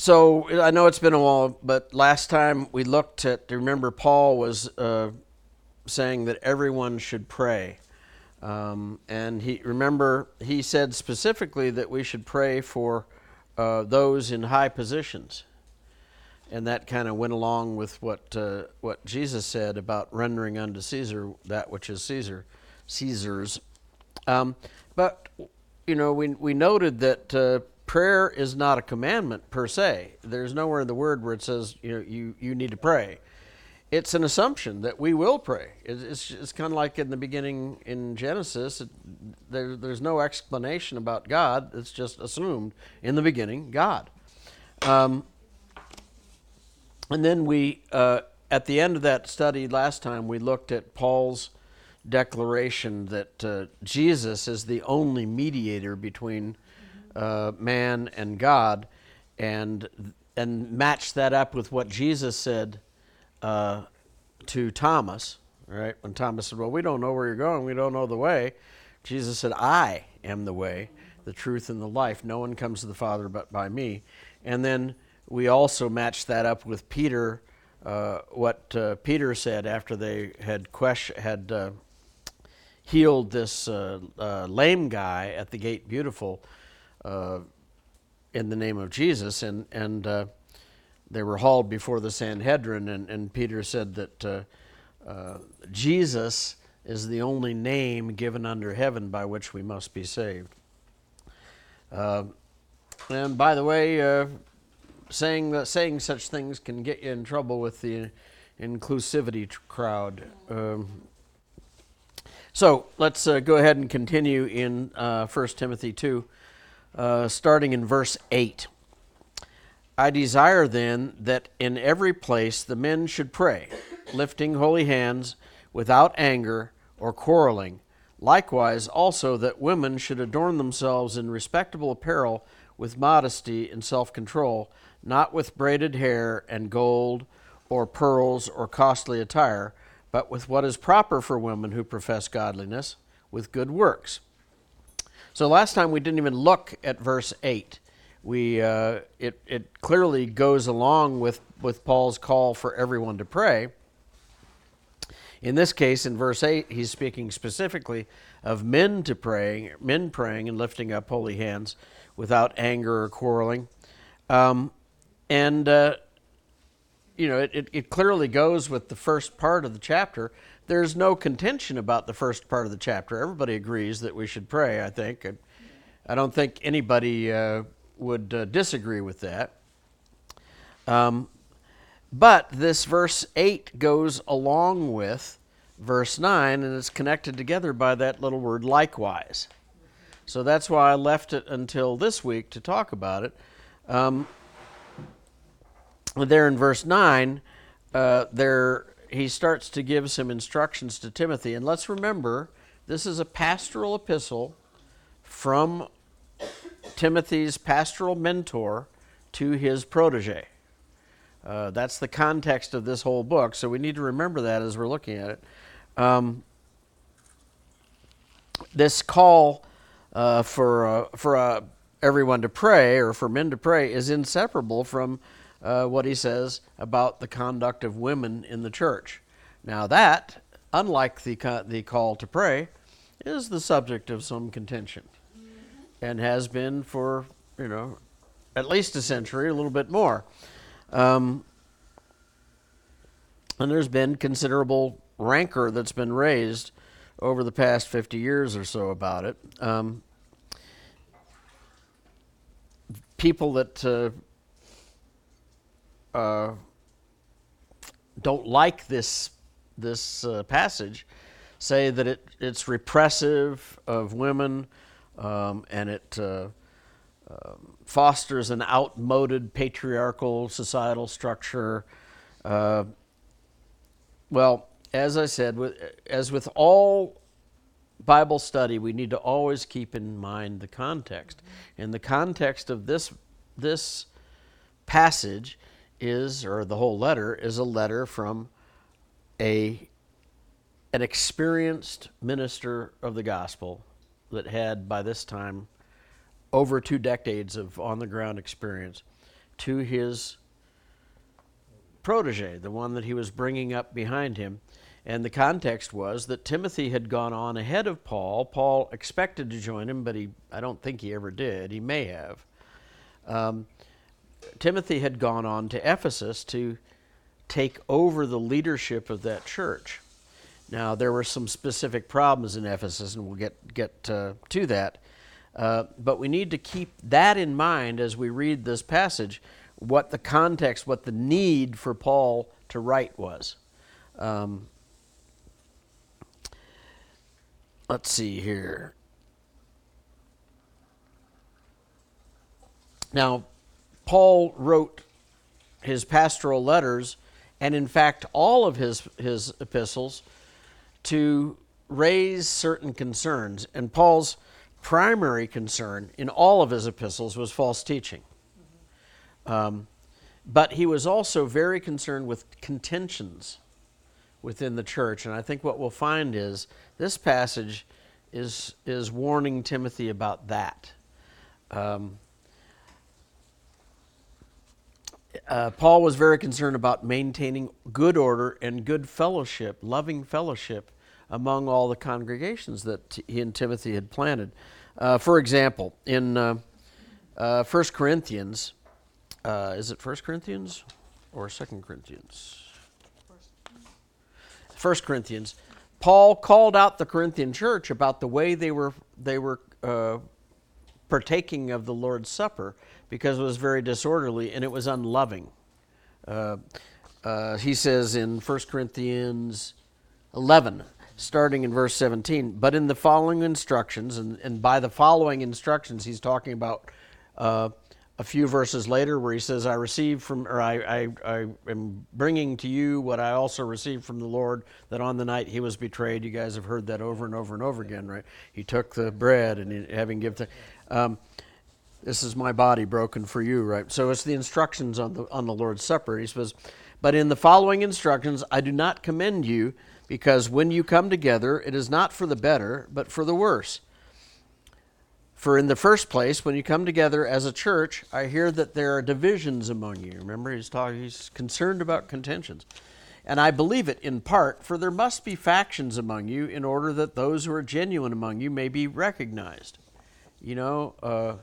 So I know it's been a while, but last time we looked at, remember Paul was saying that everyone should pray. And he said specifically that we should pray for those in high positions. And that kind of went along with what Jesus said about rendering unto Caesar that which is Caesar's. But we noted that prayer is not a commandment per se. There's nowhere in the Word where it says you need to pray. It's an assumption that we will pray. It's kind of like in the beginning in Genesis. There's no explanation about God. It's just assumed in the beginning God. And then at the end of that study last time, we looked at Paul's declaration that Jesus is the only mediator between man and God, and matched that up with what Jesus said to Thomas, right? When Thomas said, well, we don't know where you're going. We don't know the way. Jesus said, I am the way, the truth, and the life. No one comes to the Father but by me. And then we also matched that up with Peter, what Peter said after they had healed this lame guy at the Gate Beautiful in the name of Jesus, and they were hauled before the Sanhedrin, and Peter said that Jesus is the only name given under heaven by which we must be saved. And by the way, saying such things can get you in trouble with the inclusivity crowd. So let's go ahead and continue in 1 Timothy 2, starting in verse 8. I desire then that in every place the men should pray, lifting holy hands without anger or quarreling. Likewise also that women should adorn themselves in respectable apparel with modesty and self-control, not with braided hair and gold or pearls or costly attire, but with what is proper for women who profess godliness, with good works. So last time we didn't even look at verse 8. It clearly goes along with Paul's call for everyone to pray. In this case, in verse 8, he's speaking specifically of men praying and lifting up holy hands without anger or quarreling. It clearly goes with the first part of the chapter. There's no contention about the first part of the chapter. Everybody agrees that we should pray, I think. I don't think anybody would disagree with that. But this verse 8 goes along with verse 9, and it's connected together by that little word likewise. So that's why I left it until this week to talk about it. There in verse 9, he starts to give some instructions to Timothy. And let's remember, this is a pastoral epistle from Timothy's pastoral mentor to his protege. That's the context of this whole book, so we need to remember that as we're looking at it. This call for everyone to pray, or for men to pray, is inseparable from what he says about the conduct of women in the church. Now that, unlike the call to pray, is the subject of some contention, and has been for, at least a century, a little bit more. And there's been considerable rancor that's been raised over the past 50 years or so about it. People that don't like this passage say that it's repressive of women, and it fosters an outmoded patriarchal societal structure. Well, as I said, as with all Bible study, we need to always keep in mind the context. And the context of this passage or the whole letter, is a letter from an experienced minister of the gospel that had, by this time, over 2 decades of on-the-ground experience, to his protege, the one that he was bringing up behind him. And the context was that Timothy had gone on ahead of Paul. Paul expected to join him, but I don't think he ever did. He may have. Timothy had gone on to Ephesus to take over the leadership of that church. Now, there were some specific problems in Ephesus, and we'll get to that. But we need to keep that in mind as we read this passage, what the context, what the need for Paul to write was. Let's see here. Now, Paul wrote his pastoral letters, and in fact, all of his epistles, to raise certain concerns. And Paul's primary concern in all of his epistles was false teaching. But he was also very concerned with contentions within the church. And I think what we'll find is this passage is warning Timothy about that. Paul was very concerned about maintaining good order and good fellowship, loving fellowship among all the congregations that he and Timothy had planted. For example, in 1 Corinthians, is it 1 Corinthians or 2 Corinthians? 1 Corinthians, Paul called out the Corinthian church about the way they were partaking of the Lord's Supper, because it was very disorderly and it was unloving. He says in 1 Corinthians 11, starting in verse 17, but in the following instructions, and by the following instructions, he's talking about a few verses later where he says, I am bringing to you what I also received from the Lord, that on the night he was betrayed. You guys have heard that over and over and over again, right? He took the bread and having given this is my body broken for you, right? So it's the instructions on the Lord's Supper. He says, but in the following instructions, I do not commend you, because when you come together, it is not for the better, but for the worse. For in the first place, when you come together as a church, I hear that there are divisions among you. Remember, he's concerned about contentions. And I believe it in part, for there must be factions among you, in order that those who are genuine among you may be recognized. You know,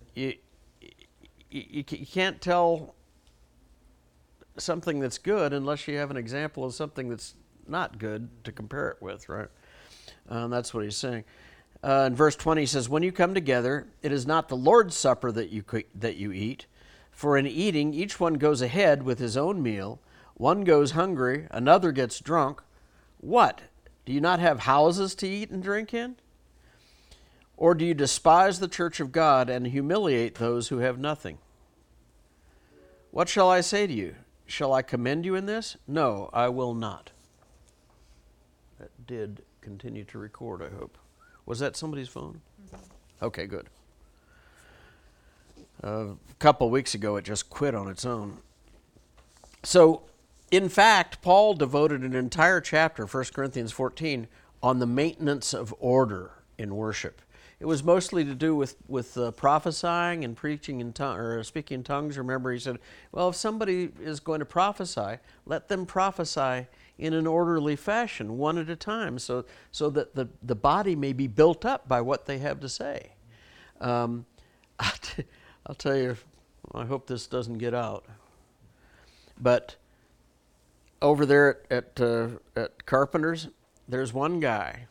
you can't tell something that's good unless you have an example of something that's not good to compare it with, right? That's what he's saying. In verse 20, he says, when you come together, it is not the Lord's Supper that you eat, for in eating, each one goes ahead with his own meal. One goes hungry, another gets drunk. What? Do you not have houses to eat and drink in? Or do you despise the church of God and humiliate those who have nothing? What shall I say to you? Shall I commend you in this? No, I will not. That did continue to record, I hope. Was that somebody's phone? Mm-hmm. Okay, good. A couple weeks ago, it just quit on its own. So, in fact, Paul devoted an entire chapter, 1 Corinthians 14, on the maintenance of order in worship. It was mostly to do with prophesying and preaching in tongues, or speaking in tongues. Remember, he said, well, if somebody is going to prophesy, let them prophesy in an orderly fashion, one at a time, so that the body may be built up by what they have to say. I'll tell you, I hope this doesn't get out, but over there at Carpenter's, there's one guy,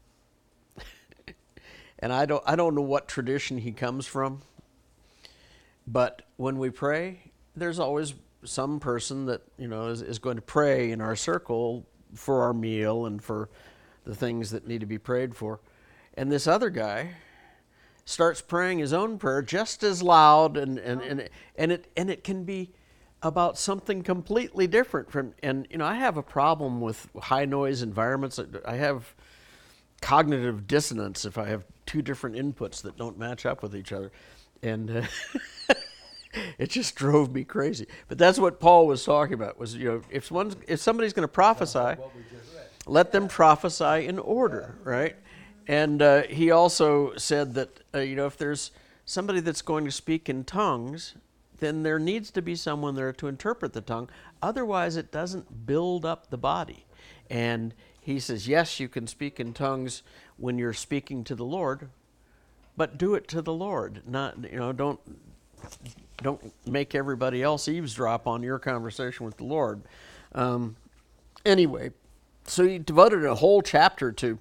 and I don't know what tradition he comes from, but when we pray, there's always some person that is going to pray in our circle for our meal and for the things that need to be prayed for. And this other guy starts praying his own prayer just as loud, and it can be about something completely different from. And I have a problem with high noise environments. I have cognitive dissonance if I have two different inputs that don't match up with each other, and it just drove me crazy. But that's what Paul was talking about, was, if somebody's going to prophesy, let them prophesy in order, right? And he also said that, if there's somebody that's going to speak in tongues, then there needs to be someone there to interpret the tongue. Otherwise, it doesn't build up the body. And he says, yes, you can speak in tongues when you're speaking to the Lord, but do it to the Lord. Not, don't make everybody else eavesdrop on your conversation with the Lord. Anyway, so he devoted a whole chapter to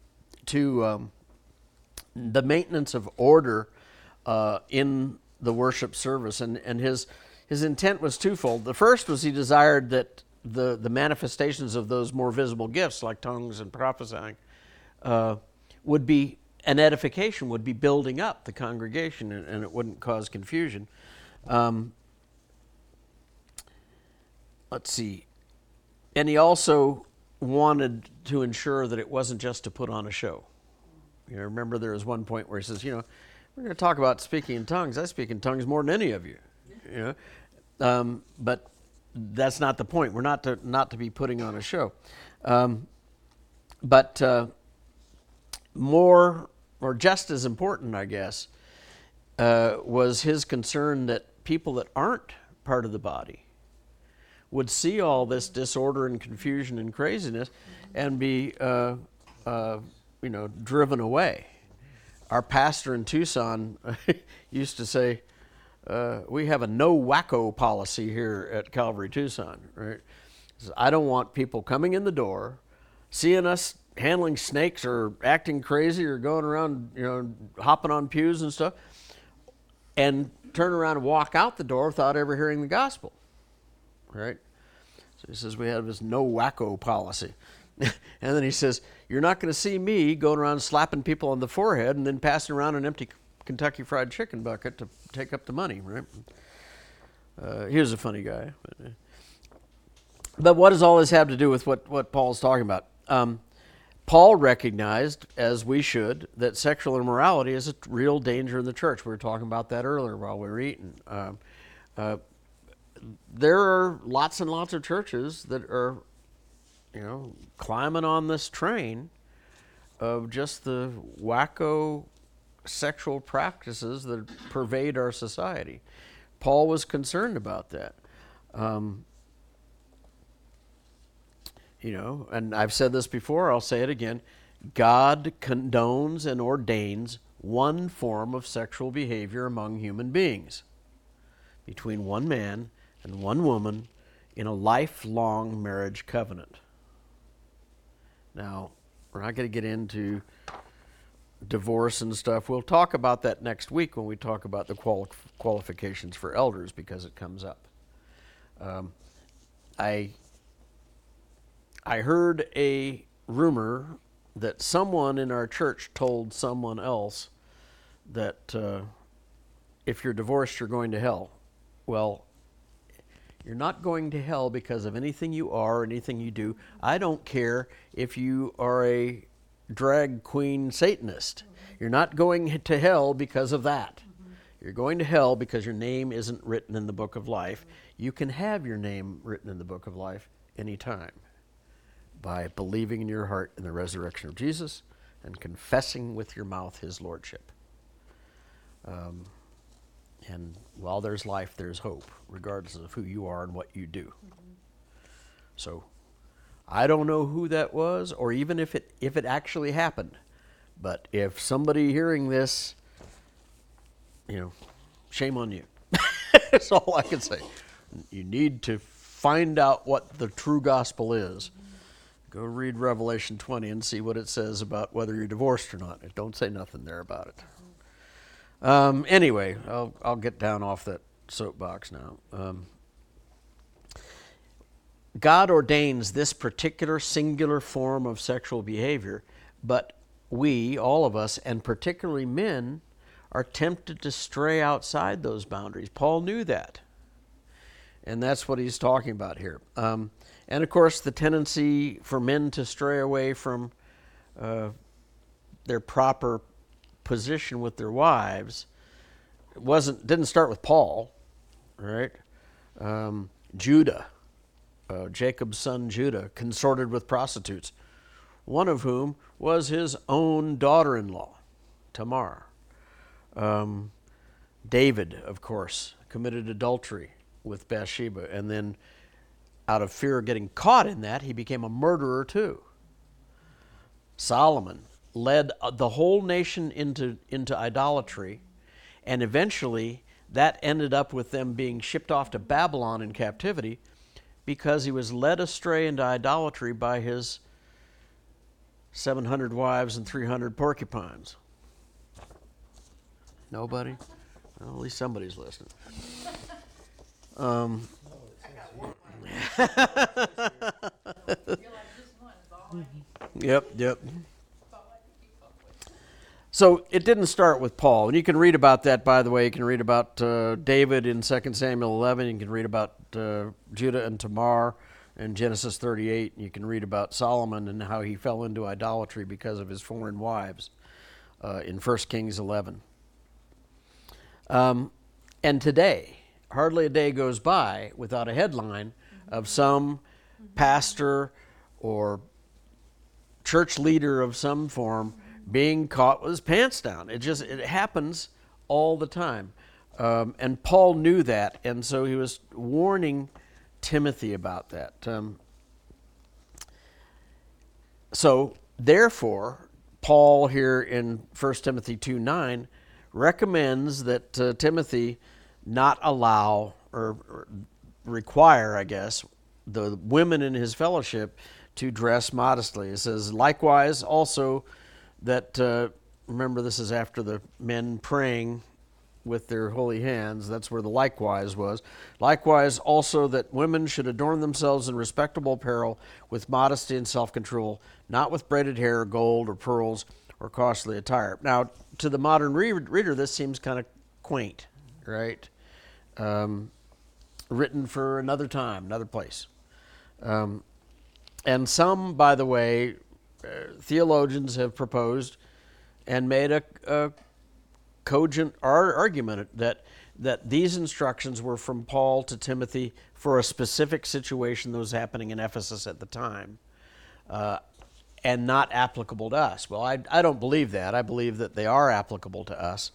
the maintenance of order in the worship service, and his intent was twofold. The first was he desired that the manifestations of those more visible gifts, like tongues and prophesying, would be an edification, would be building up the congregation, and it wouldn't cause confusion. Let's see. And he also wanted to ensure that it wasn't just to put on a show. Remember there was one point where he says, we're going to talk about speaking in tongues. I speak in tongues more than any of you. But that's not the point. We're not to be putting on a show. But more, or just as important, I guess, was his concern that people that aren't part of the body would see all this disorder and confusion and craziness and be, driven away. Our pastor in Tucson used to say, we have a no wacko policy here at Calvary Tucson, right? He says, I don't want people coming in the door, seeing us handling snakes or acting crazy or going around, hopping on pews and stuff, and turn around and walk out the door without ever hearing the gospel, right? So he says we have this no wacko policy. And then he says, you're not going to see me going around slapping people on the forehead and then passing around an empty Kentucky Fried Chicken bucket to take up the money, right? He was a funny guy. But what does all this have to do with what Paul's talking about? Paul recognized, as we should, that sexual immorality is a real danger in the church. We were talking about that earlier while we were eating. There are lots and lots of churches that are, climbing on this train of just the wacko sexual practices that pervade our society. Paul was concerned about that. And I've said this before, I'll say it again. God condones and ordains one form of sexual behavior among human beings, between one man and one woman in a lifelong marriage covenant. Now, we're not going to get into divorce and stuff. We'll talk about that next week when we talk about the qualifications for elders, because it comes up. I heard a rumor that someone in our church told someone else that if you're divorced, you're going to hell. Well, you're not going to hell because of anything you are or anything you do. I don't care if you are a drag queen Satanist. You're not going to hell because of that. You're going to hell because your name isn't written in the book of life. You can have your name written in the book of life anytime by believing in your heart in the resurrection of Jesus and confessing with your mouth his lordship. And while there's life, there's hope, regardless of who you are and what you do. So I don't know who that was, or even if it actually happened. But if somebody hearing this, shame on you. That's all I can say. You need to find out what the true gospel is. Go read Revelation 20 and see what it says about whether you're divorced or not. It don't say nothing there about it. Anyway, I'll get down off that soapbox now. God ordains this particular singular form of sexual behavior, but we, all of us, and particularly men, are tempted to stray outside those boundaries. Paul knew that. And that's what he's talking about here. And of course, the tendency for men to stray away from their proper position with their wives didn't start with Paul, right? Judah, Jacob's son Judah, consorted with prostitutes, one of whom was his own daughter-in-law, Tamar. David, of course, committed adultery with Bathsheba, and then out of fear of getting caught in that, he became a murderer too. Solomon led the whole nation into idolatry, and eventually that ended up with them being shipped off to Babylon in captivity because he was led astray into idolatry by his 700 wives and 300 porcupines. Nobody? Well, at least somebody's listening. Yep. So it didn't start with Paul. And you can read about that, by the way. You can read about David in 2 Samuel 11. You can read about Judah and Tamar in Genesis 38. You can read about Solomon and how he fell into idolatry because of his foreign wives in 1 Kings 11. And today, hardly a day goes by without a headline of some pastor or church leader of some form being caught with his pants down. It happens all the time. And Paul knew that, and so he was warning Timothy about that. So, therefore, Paul here in 1 Timothy 2:9 recommends that Timothy not allow or require, I guess, the women in his fellowship to dress modestly. It says, likewise, also that, remember this is after the men praying with their holy hands. That's where the likewise was. Likewise, also that women should adorn themselves in respectable apparel with modesty and self-control, not with braided hair, gold, or pearls, or costly attire. Now, to the modern reader, this seems kind of quaint, right? Written for another time, another place. And some, by the way, theologians have proposed and made a cogent argument that these instructions were from Paul to Timothy for a specific situation that was happening in Ephesus at the time, and not applicable to us. Well, I don't believe that. I believe that they are applicable to us.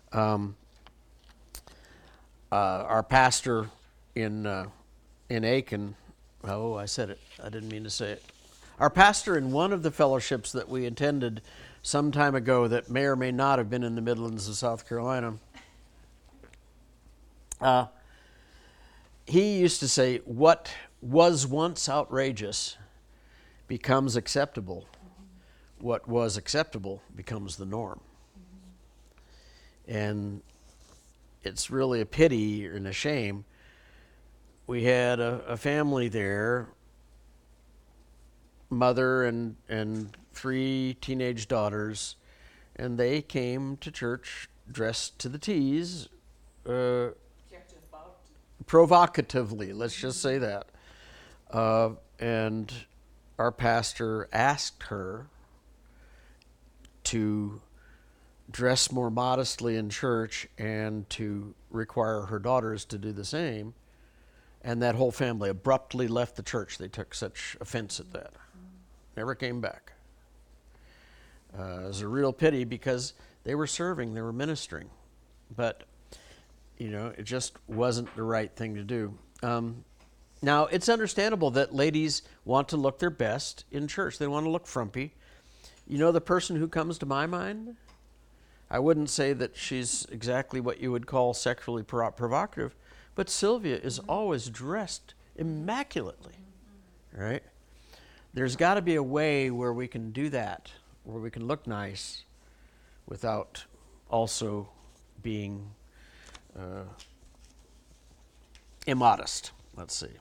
Our pastor in Aiken, oh, I said it. I didn't mean to say it. Our pastor in one of the fellowships that we attended some time ago that may or may not have been in the Midlands of South Carolina, he used to say, what was once outrageous becomes acceptable. What was acceptable becomes the norm. And it's really a pity and a shame. We had a family there, mother and 3 teenage daughters, and they came to church dressed to the T's, provocatively, let's just say that. And our pastor asked her to dress more modestly in church and to require her daughters to do the same. And that whole family abruptly left the church. They took such offense at that. Never came back. It was a real pity because they were serving, they were ministering. But, it just wasn't the right thing to do. Now, it's understandable that ladies want to look their best in church. They want to look frumpy. The person who comes to my mind, I wouldn't say that she's exactly what you would call sexually provocative, but Sylvia is always dressed immaculately, right? There's got to be a way where we can do that, where we can look nice without also being immodest, let's see.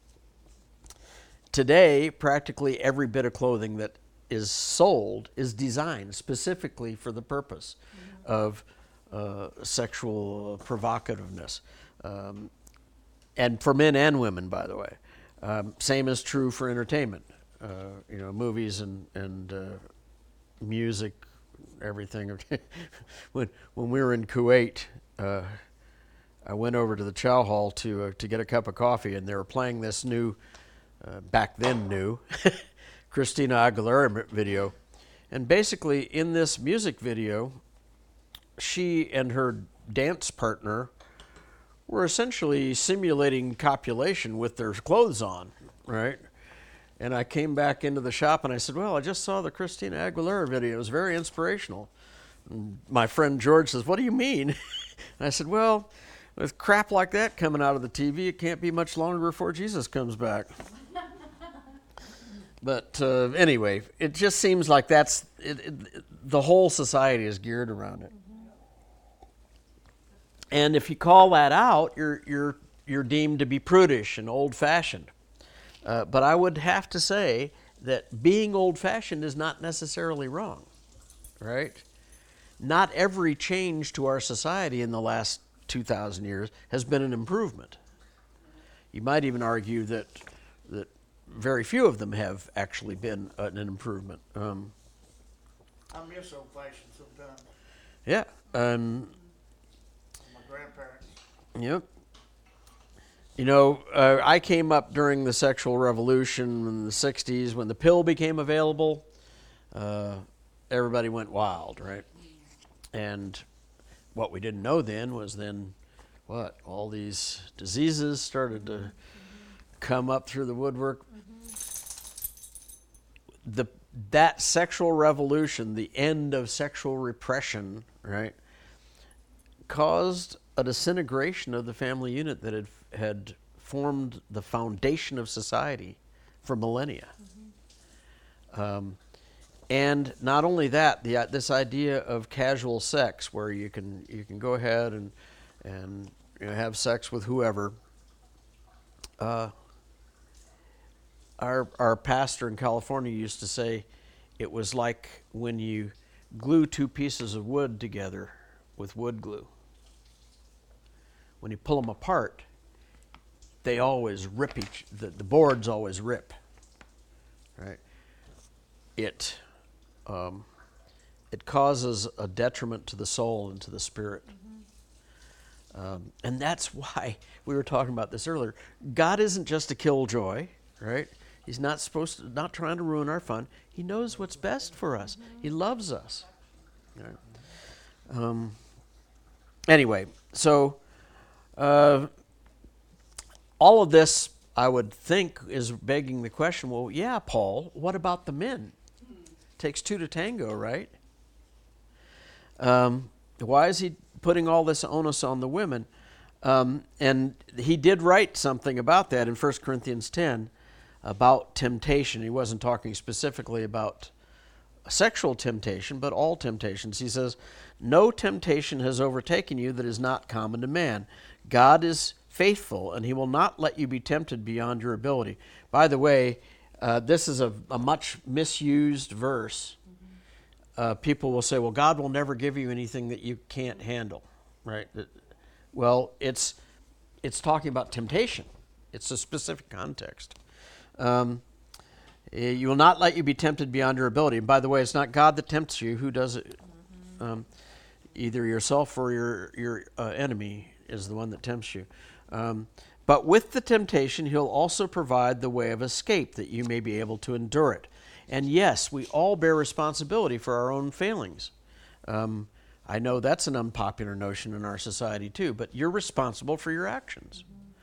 Today, practically every bit of clothing that is sold is designed specifically for the purpose of sexual provocativeness. And for men and women, by the way. Same is true for entertainment. Movies and music, everything. when we were in Kuwait, I went over to the chow hall to get a cup of coffee, and they were playing this new, back then new, Christina Aguilera video. And basically, in this music video, she and her dance partner were essentially simulating copulation with their clothes on, right? And I came back into the shop and I said, well, I just saw the Christina Aguilera video. It was very inspirational. And my friend George says, what do you mean? And I said, well, with crap like that coming out of the TV, it can't be much longer before Jesus comes back. But anyway, it just seems like the whole society is geared around it. And if you call that out, you're deemed to be prudish and old-fashioned. But I would have to say that being old-fashioned is not necessarily wrong, right? Not every change to our society in the last 2,000 years has been an improvement. You might even argue that very few of them have actually been an improvement. I miss old fashioned sometimes. Yeah. My grandparents. Yep. You know, I came up during the sexual revolution in the 60s when the pill became available. Everybody went wild, right? And what we didn't know then was all these diseases started to come up through the woodwork. That sexual revolution, the end of sexual repression, right, caused a disintegration of the family unit that had formed the foundation of society for millennia. And not only that, this idea of casual sex, where you can go ahead and have sex with whoever. Our pastor in California used to say it was like when you glue two pieces of wood together with wood glue. When you pull them apart, they always rip the boards always rip, right? It causes a detriment to the soul and to the spirit. And that's why we were talking about this earlier. God isn't just a killjoy, right? He's not trying to ruin our fun. He knows what's best for us. He loves us. Right? Anyway, so all of this, I would think, is begging the question, well, yeah, Paul, what about the men? Takes two to tango, right? Why is he putting all this onus on the women? And he did write something about that in 1 Corinthians 10 about temptation. He wasn't talking specifically about sexual temptation, but all temptations. He says, no temptation has overtaken you that is not common to man. God is faithful, and he will not let you be tempted beyond your ability. By the way, this is a much misused verse. People will say, well, God will never give you anything that you can't handle, right? Well, it's talking about temptation. It's a specific context. You will not let you be tempted beyond your ability. And by the way, it's not God that tempts you. Who does it? Either yourself or your enemy is the one that tempts you. But with the temptation, he'll also provide the way of escape that you may be able to endure it. And yes, we all bear responsibility for our own failings. I know that's an unpopular notion in our society too, but you're responsible for your actions.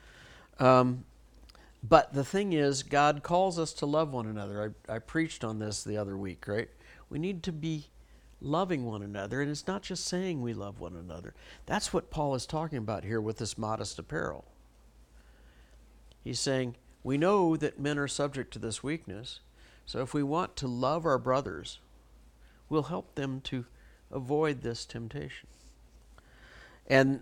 But the thing is, God calls us to love one another. I preached on this the other week, right? We need to be loving one another, and it's not just saying we love one another. That's what Paul is talking about here with this modest apparel. He's saying, we know that men are subject to this weakness, so if we want to love our brothers, we'll help them to avoid this temptation. And,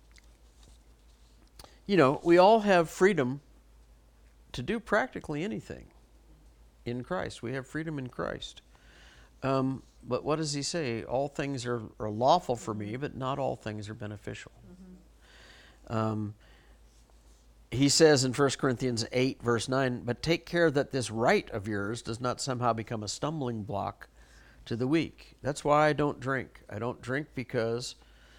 we all have freedom to do practically anything in Christ. We have freedom in Christ. But what does he say? All things are lawful for me, but not all things are beneficial. He says in 1 Corinthians 8, verse 9, but take care that this right of yours does not somehow become a stumbling block to the weak. That's why I don't drink. I don't drink because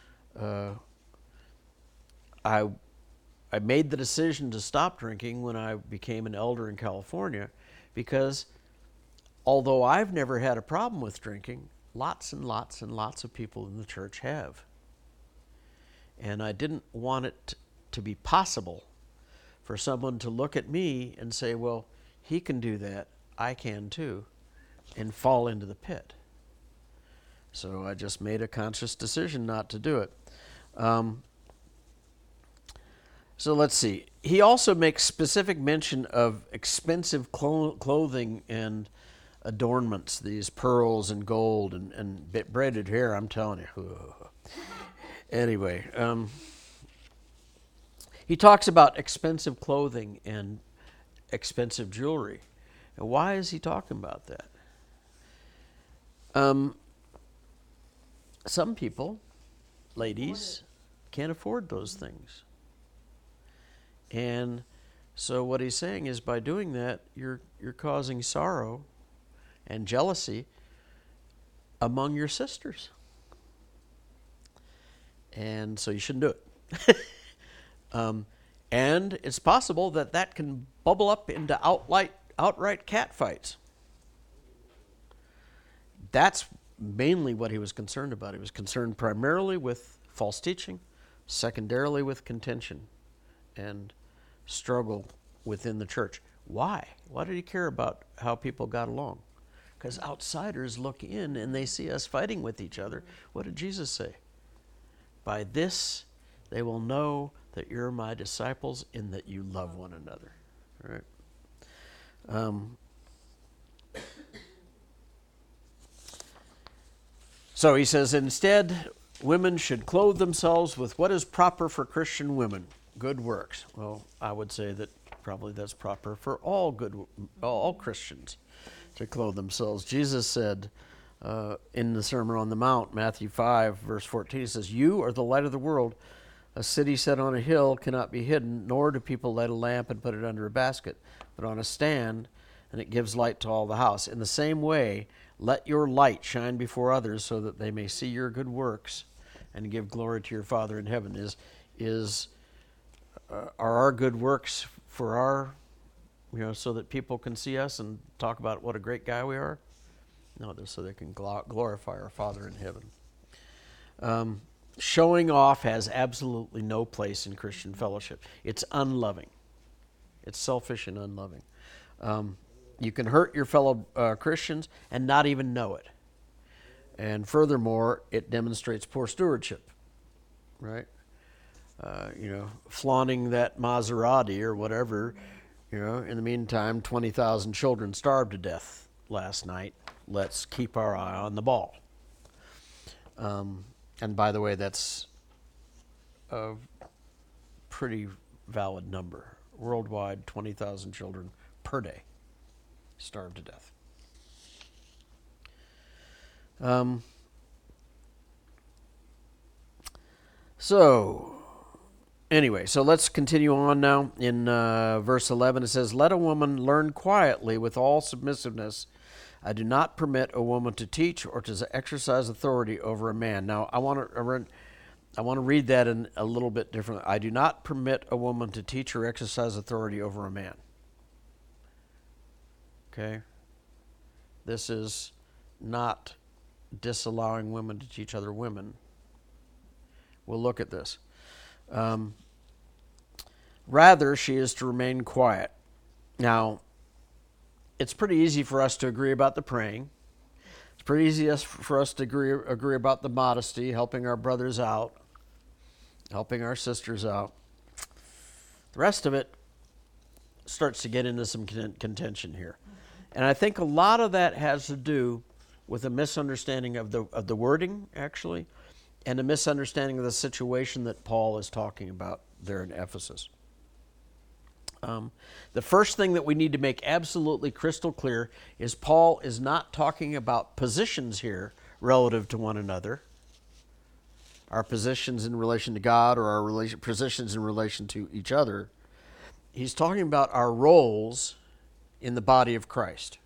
I made the decision to stop drinking when I became an elder in California, because although I've never had a problem with drinking, lots and lots and lots of people in the church have. And I didn't want it to be possible for someone to look at me and say, well, he can do that, I can too, and fall into the pit. So I just made a conscious decision not to do it. So let's see. He also makes specific mention of expensive clothing and adornments, these pearls and gold and braided hair, I'm telling you. Anyway, he talks about expensive clothing and expensive jewelry. And why is he talking about that? Some people, ladies, can't afford those things. And so what he's saying is by doing that, you're causing sorrow and jealousy among your sisters. And so you shouldn't do it. And it's possible that that can bubble up into outright cat fights. That's mainly what he was concerned about. He was concerned primarily with false teaching, secondarily with contention and struggle within the church. Why? Why did he care about how people got along? Because outsiders look in and they see us fighting with each other. What did Jesus say? By this they will know that you're my disciples in that you love one another. All right. So he says, instead, women should clothe themselves with what is proper for Christian women, good works. Well, I would say that probably that's proper for all Christians to clothe themselves. Jesus said in the Sermon on the Mount, Matthew 5, verse 14, he says, you are the light of the world. A city set on a hill cannot be hidden, nor do people light a lamp and put it under a basket, but on a stand, and it gives light to all the house. In the same way, let your light shine before others so that they may see your good works and give glory to your Father in heaven. Are our good works for our, so that people can see us and talk about what a great guy we are? No, they're so they can glorify our Father in heaven. Showing off has absolutely no place in Christian fellowship. It's unloving. It's selfish and unloving. You can hurt your fellow Christians and not even know it. And furthermore, it demonstrates poor stewardship, right? Flaunting that Maserati or whatever, in the meantime, 20,000 children starved to death last night. Let's keep our eye on the ball. And by the way, that's a pretty valid number. Worldwide, 20,000 children per day starved to death. So let's continue on now. In verse 11, it says, let a woman learn quietly with all submissiveness. I do not permit a woman to teach or to exercise authority over a man. Now, I want to read that in a little bit differently. I do not permit a woman to teach or exercise authority over a man. Okay? This is not disallowing women to teach other women. We'll look at this. Rather, she is to remain quiet. Now, it's pretty easy for us to agree about the praying. It's pretty easy for us to agree about the modesty, helping our brothers out, helping our sisters out. The rest of it starts to get into some contention here. And I think a lot of that has to do with a misunderstanding of the wording, actually, and a misunderstanding of the situation that Paul is talking about there in Ephesus. The first thing that we need to make absolutely crystal clear is Paul is not talking about positions here relative to one another, our positions in relation to God or our positions in relation to each other. He's talking about our roles in the body of Christ.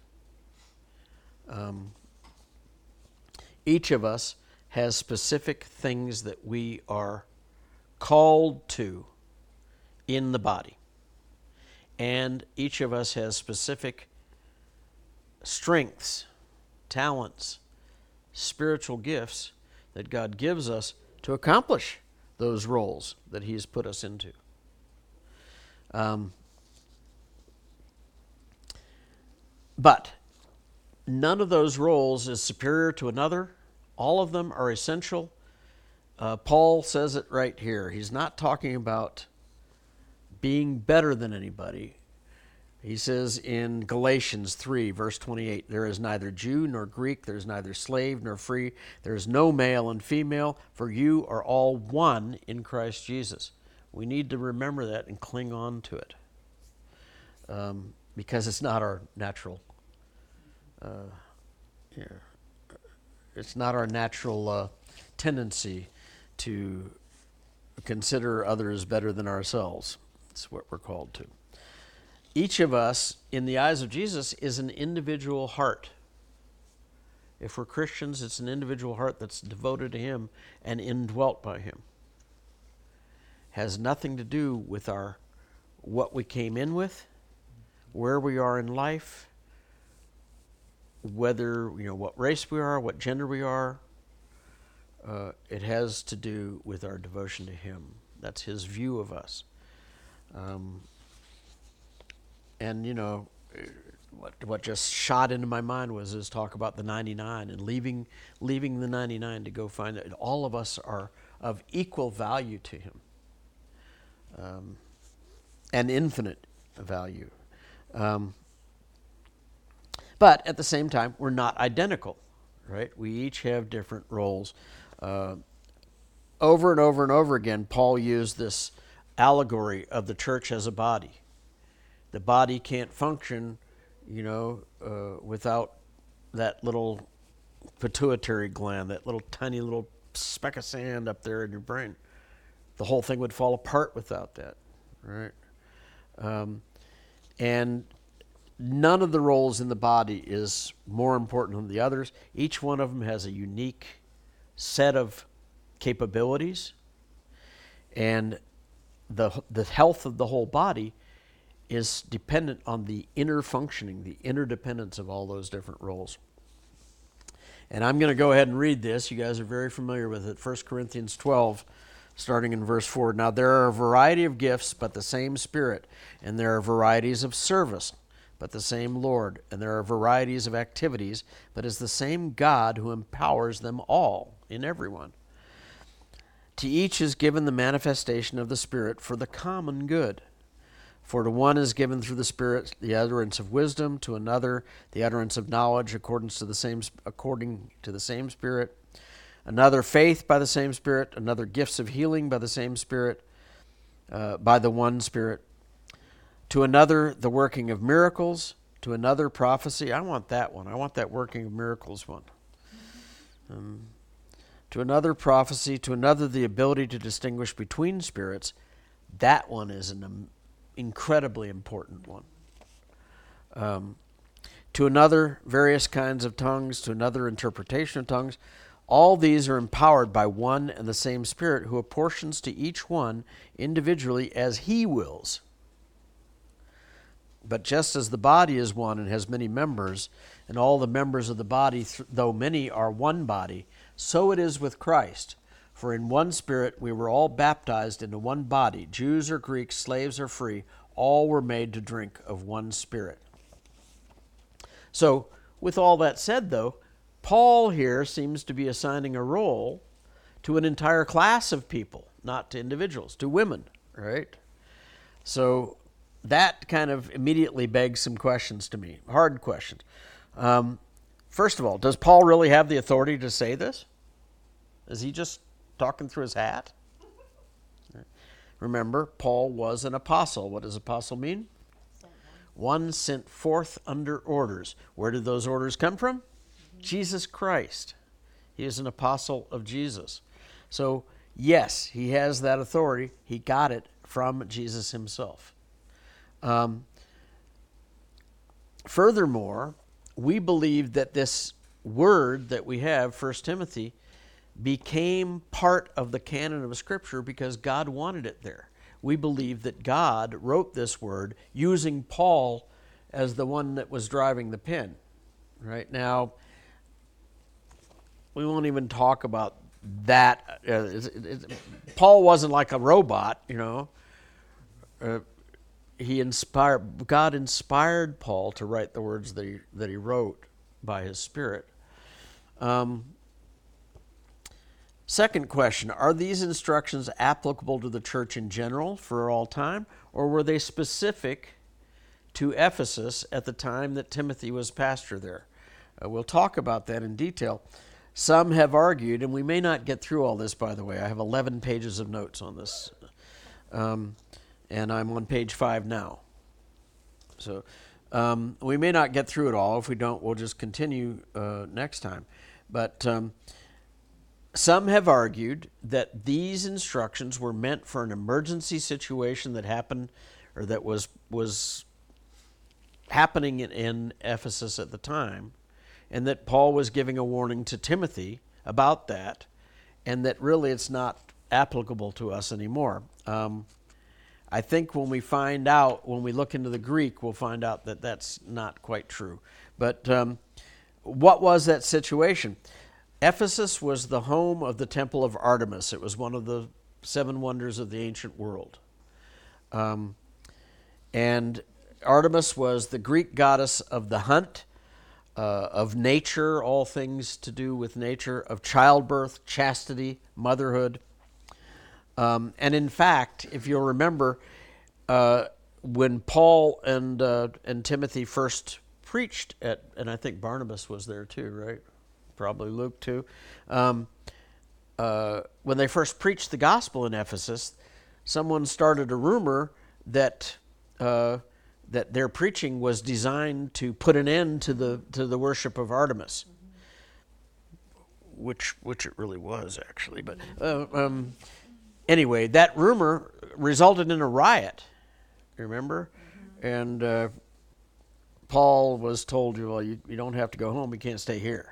Each of us has specific things that we are called to in the body. And each of us has specific strengths, talents, spiritual gifts that God gives us to accomplish those roles that He has put us into. But none of those roles is superior to another. All of them are essential. Paul says it right here. He's not talking about being better than anybody. He says in Galatians 3, verse 28, there is neither Jew nor Greek, there is neither slave nor free, there is no male and female, for you are all one in Christ Jesus. We need to remember that and cling on to it, because it's not our natural it's not our natural tendency to consider others better than ourselves. It's what we're called to. Each of us, in the eyes of Jesus, is an individual heart. If we're Christians, it's an individual heart that's devoted to Him and indwelt by Him. Has nothing to do with what we came in with, where we are in life, whether, what race we are, what gender we are. It has to do with our devotion to Him. That's His view of us. And what just shot into my mind was his talk about the 99 and leaving the 99 to go find it. All of us are of equal value to Him, and infinite value. But at the same time, we're not identical, right? We each have different roles. Over and over and over again, Paul used this allegory of the church as a body. The body can't function, without that little pituitary gland, that little tiny little speck of sand up there in your brain. The whole thing would fall apart without that, right? And none of the roles in the body is more important than the others. Each one of them has a unique set of capabilities, and the health of the whole body is dependent on the inner functioning, the interdependence of all those different roles. And I'm going to go ahead and read this. You guys are very familiar with it. 1 Corinthians 12, starting in verse 4. Now there are a variety of gifts, but the same Spirit. And there are varieties of service, but the same Lord. And there are varieties of activities, but it's the same God who empowers them all in everyone. To each is given the manifestation of the Spirit for the common good. For to one is given through the Spirit the utterance of wisdom, to another the utterance of knowledge according to the same Spirit, another faith by the same Spirit, another gifts of healing by the same Spirit, by the one Spirit, to another the working of miracles, to another prophecy. I want that one. I want that working of miracles one. To another prophecy, to another the ability to distinguish between spirits. That one is an incredibly important one. To another, various kinds of tongues, to another, interpretation of tongues. All these are empowered by one and the same Spirit, who apportions to each one individually as He wills. But just as the body is one and has many members, and all the members of the body, though many, are one body, so it is with Christ. For in one Spirit we were all baptized into one body, Jews or Greeks, slaves or free, all were made to drink of one Spirit. So, with all that said, though, Paul here seems to be assigning a role to an entire class of people, not to individuals, to women, right? So that kind of immediately begs some questions to me, hard questions. First of all, does Paul really have the authority to say this? Is he just talking through his hat? Remember, Paul was an apostle. What does apostle mean? One sent forth under orders. Where did those orders come from? Jesus Christ. He is an apostle of Jesus. So, yes, he has that authority. He got it from Jesus himself. Furthermore, we believe that this word that we have, 1 Timothy, became part of the canon of Scripture because God wanted it there. We believe that God wrote this word using Paul as the one that was driving the pen. Right now, we won't even talk about that. Paul wasn't like a robot, God inspired Paul to write the words that he wrote by his Spirit. Second question, are these instructions applicable to the church in general for all time, or were they specific to Ephesus at the time that Timothy was pastor there? We'll talk about that in detail. Some have argued, and we may not get through all this, by the way. I have 11 pages of notes on this, and I'm on page 5 now. So we may not get through it all. If we don't, we'll just continue next time. But some have argued that these instructions were meant for an emergency situation that happened, or that was happening in Ephesus at the time, and that Paul was giving a warning to Timothy about that, and that really it's not applicable to us anymore. I think when we look into the Greek, we'll find out that that's not quite true. But what was that situation? Ephesus was the home of the temple of Artemis. It was one of the 7 wonders of the ancient world. And Artemis was the Greek goddess of the hunt, of nature, all things to do with nature, of childbirth, chastity, motherhood. And in fact, if you'll remember, when Paul and Timothy first preached and I think Barnabas was there too, right? Probably Luke too. When they first preached the gospel in Ephesus, someone started a rumor that their preaching was designed to put an end to the worship of Artemis, which it really was actually. But anyway, that rumor resulted in a riot. Remember, and Paul was told, "Well, you don't have to go home. You can't stay here."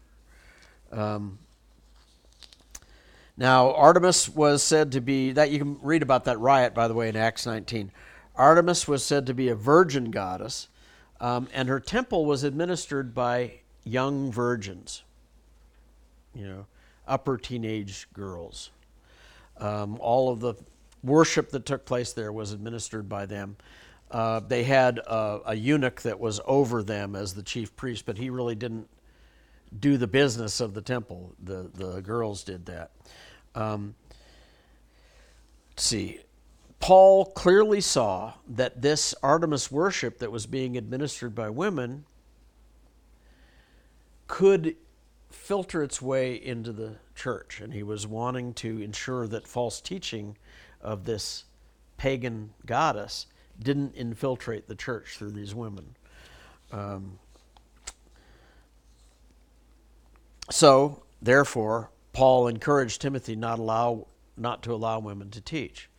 Now, Artemis was said to be, that you can read about that riot, by the way, in Acts 19. Artemis was said to be a virgin goddess, and her temple was administered by young virgins, upper teenage girls. All of the worship that took place there was administered by them. They had a eunuch that was over them as the chief priest, but he really didn't do the business of the temple. The girls did that. Let's see. Paul clearly saw that this Artemis worship that was being administered by women could filter its way into the church, and he was wanting to ensure that false teaching of this pagan goddess didn't infiltrate the church through these women. So, therefore, Paul encouraged Timothy not to allow women to teach,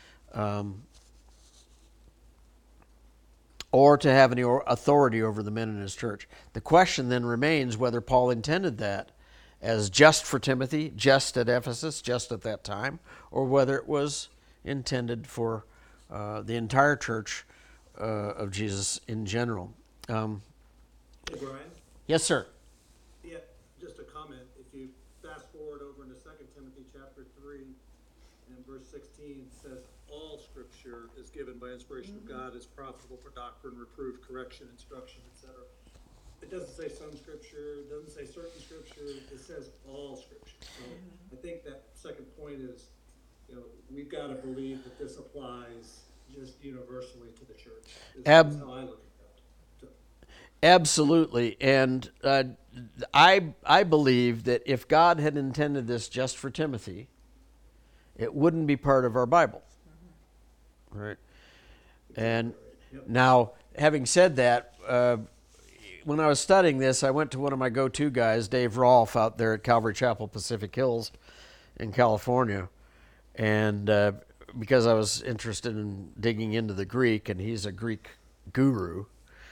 or to have any authority over the men in his church. The question then remains whether Paul intended that as just for Timothy, just at Ephesus, just at that time, or whether it was intended for the entire church of Jesus in general. Hey, Brian? Yes, sir. Yeah, just a comment. If you fast forward over into 2 Timothy chapter 3 and verse 16, it says, all scripture is given by inspiration of God, is profitable for doctrine, reproof, correction, instruction, etc. It doesn't say some scripture, it doesn't say certain scripture, it says all scripture. So I think that second point is, we've got to believe that this applies just universally to the church. That's how I look at that. Absolutely. And I believe that if God had intended this just for Timothy, it wouldn't be part of our Bible. Right? And now, having said that, when I was studying this, I went to one of my go-to guys, Dave Rolfe, out there at Calvary Chapel, Pacific Hills in California. And because I was interested in digging into the Greek, and he's a Greek guru.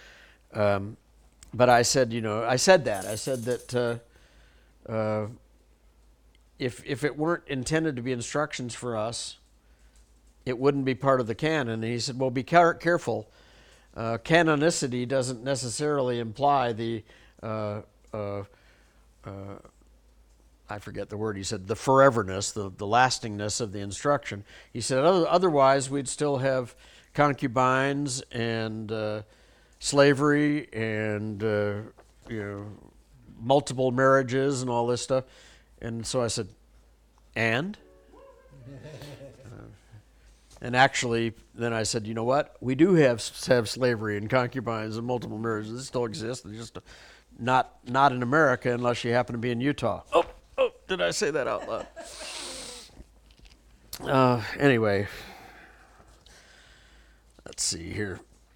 But I said that if it weren't intended to be instructions for us, it wouldn't be part of the canon. And he said, well, be careful. Canonicity doesn't necessarily imply the, I forget the word, he said, the foreverness, the lastingness of the instruction. He said, otherwise we'd still have concubines and slavery and multiple marriages and all this stuff. And so I said, and? And actually, then I said, you know what? We do have slavery and concubines and multiple marriages. They still exist. They're just not in America unless you happen to be in Utah. Oh, did I say that out loud? Anyway, let's see here.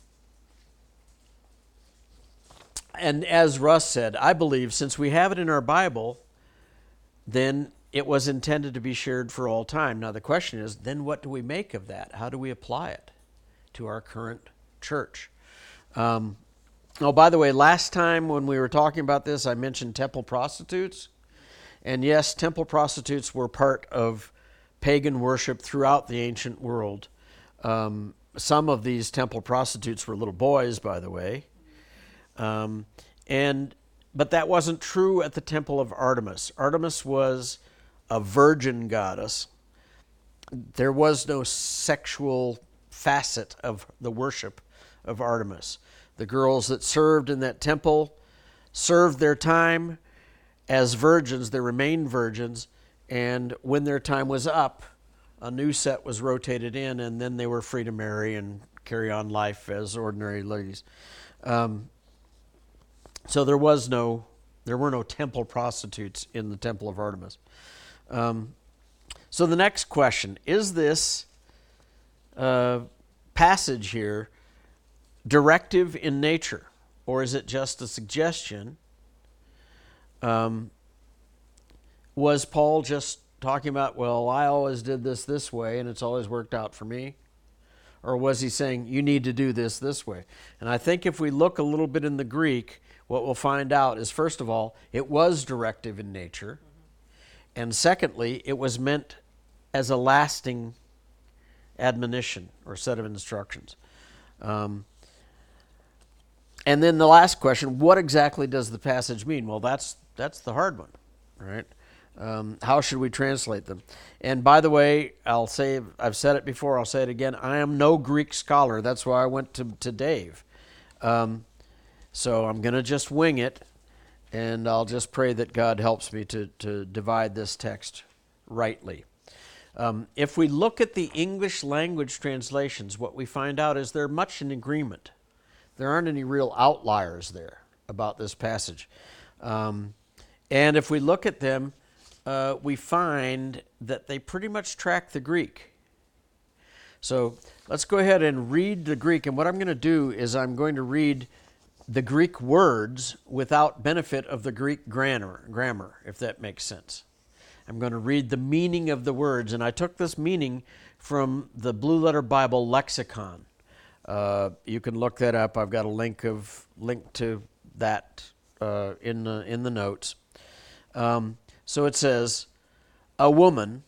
And as Russ said, I believe since we have it in our Bible, then it was intended to be shared for all time. Now the question is, then what do we make of that? How do we apply it to our current church? Oh, by the way, last time when we were talking about this, I mentioned temple prostitutes. And yes, temple prostitutes were part of pagan worship throughout the ancient world. Some of these temple prostitutes were little boys, by the way. But that wasn't true at the temple of Artemis. Artemis was a virgin goddess. There was no sexual facet of the worship of Artemis. The girls that served in that temple served their time as virgins. They remained virgins, and when their time was up, a new set was rotated in, and then they were free to marry and carry on life as ordinary ladies. So there were no temple prostitutes in the temple of Artemis. So the next question, is this passage here directive in nature, or is it just a suggestion? Was Paul just talking about, well, I always did this way and it's always worked out for me? Or was he saying, you need to do this way? And I think if we look a little bit in the Greek, what we'll find out is, first of all, it was directive in nature. And secondly, it was meant as a lasting admonition or set of instructions. And then the last question, what exactly does the passage mean? Well, that's the hard one, right? How should we translate them? And by the way, I've said it before, I'll say it again, I am no Greek scholar. That's why I went to Dave. So I'm going to just wing it, and I'll just pray that God helps me to divide this text rightly. If we look at the English language translations, what we find out is they're much in agreement. There aren't any real outliers there about this passage. And if we look at them, we find that they pretty much track the Greek. So let's go ahead and read the Greek. And what I'm going to do is I'm going to read the Greek words without benefit of the Greek grammar, if that makes sense. I'm going to read the meaning of the words, and I took this meaning from the Blue Letter Bible lexicon. You can look that up. I've got a link to that in the notes. So it says, a woman,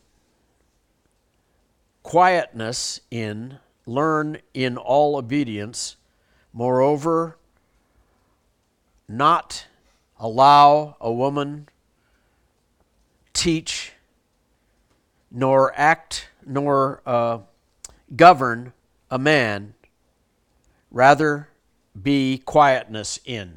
quietness in, learn in all obedience, moreover, not allow a woman teach, nor act, nor govern a man, rather be quietness in.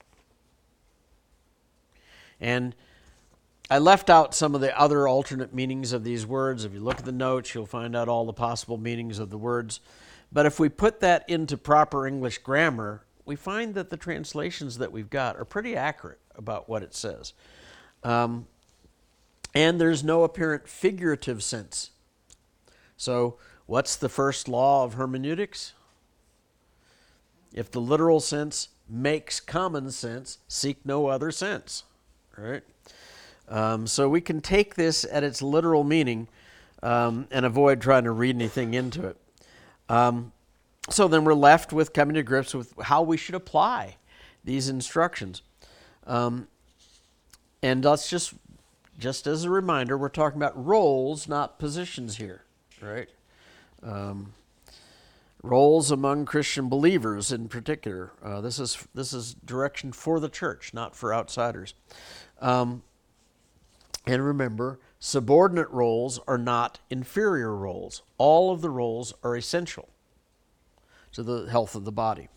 And I left out some of the other alternate meanings of these words. If you look at the notes, you'll find out all the possible meanings of the words. But if we put that into proper English grammar, we find that the translations that we've got are pretty accurate about what it says. And there's no apparent figurative sense. So what's the first law of hermeneutics? If the literal sense makes common sense, seek no other sense. Right? So we can take this at its literal meaning and avoid trying to read anything into it. So then we're left with coming to grips with how we should apply these instructions. And let's just as a reminder, we're talking about roles, not positions here, right? Roles among Christian believers in particular. This is direction for the church, not for outsiders. And remember, subordinate roles are not inferior roles. All of the roles are essential. to the health of the body.